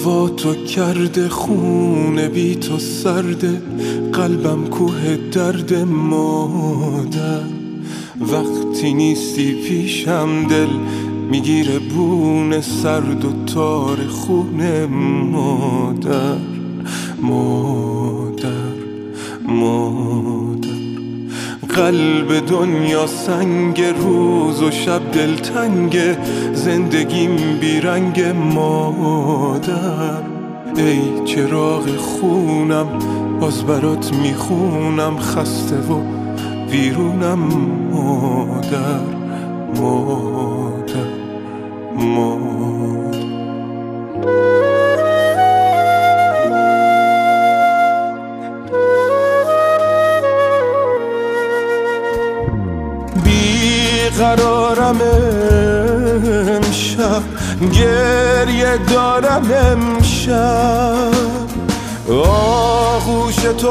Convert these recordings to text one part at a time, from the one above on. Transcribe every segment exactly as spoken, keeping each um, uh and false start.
هوا تو کرده خونه بی تو سرده، قلبم کوه درد مادر. وقتی نیستی پیشم دل میگیره بونه سرد و تار خونه مادر. مادر مادر قلب دنیا سنگ، روز و شب دلتنگ، زندگیم بیرنگ مادر. ای چراغ خونم باز برات میخونم، خسته و ویرونم مادر. مادر مادر بیقرارم امشب، گریه دارم امشب. آغوش تو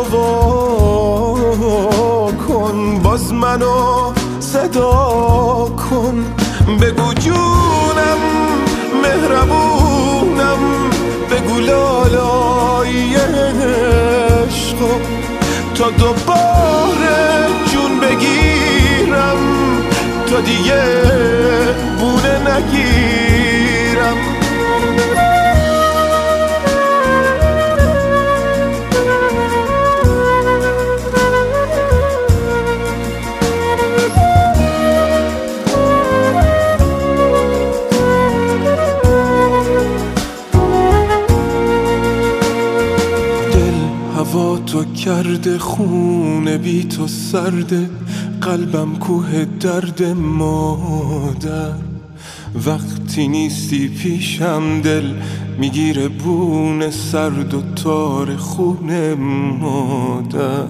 وا کن، باز منو صدا کن. بگو جونم مهربونم، بگو لالای عشقو تا دوباره جون بگیرم، تا دیگه بونه نگیرم. هوا تو کرده خونه بی تو سرده، قلبم کوه درد مادر. وقتی نیستی پیشم دل میگیره بونه سرد و تار خونه مادر.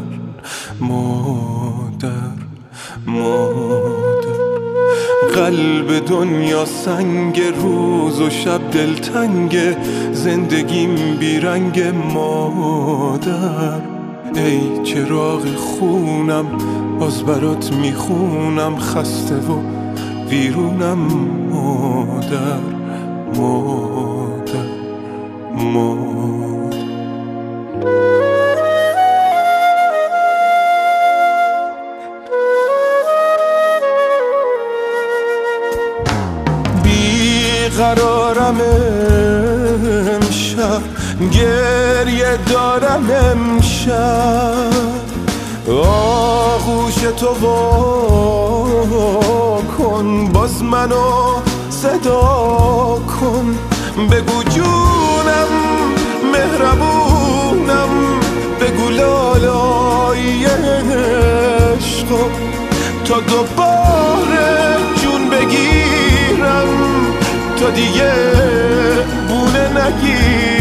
مادر مادر قلب دنیا سنگ، روز و شب دلتنگ، زندگیم بیرنگ مادر. ای چراغ خونم باز برات میخونم، خسته و ویرونم مادر. مادر مادر بیقرارم امشب، گریه دارم امشب. آغوش تو وا کن، باز منو صدا کن. بگو جونم مهربونم، بگو لالای عشقو تا دوباره جون بگیرم، تا دیگه بونه نگیرم.